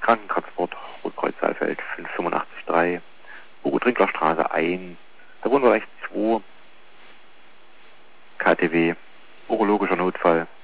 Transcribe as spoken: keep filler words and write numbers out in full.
Krankentransport, Rotkreuz Saalfeld fünf acht fünf drei, Hugo-Trinkler-Straße eins, Herr Wunderrecht zwei, K T W, urologischer Notfall,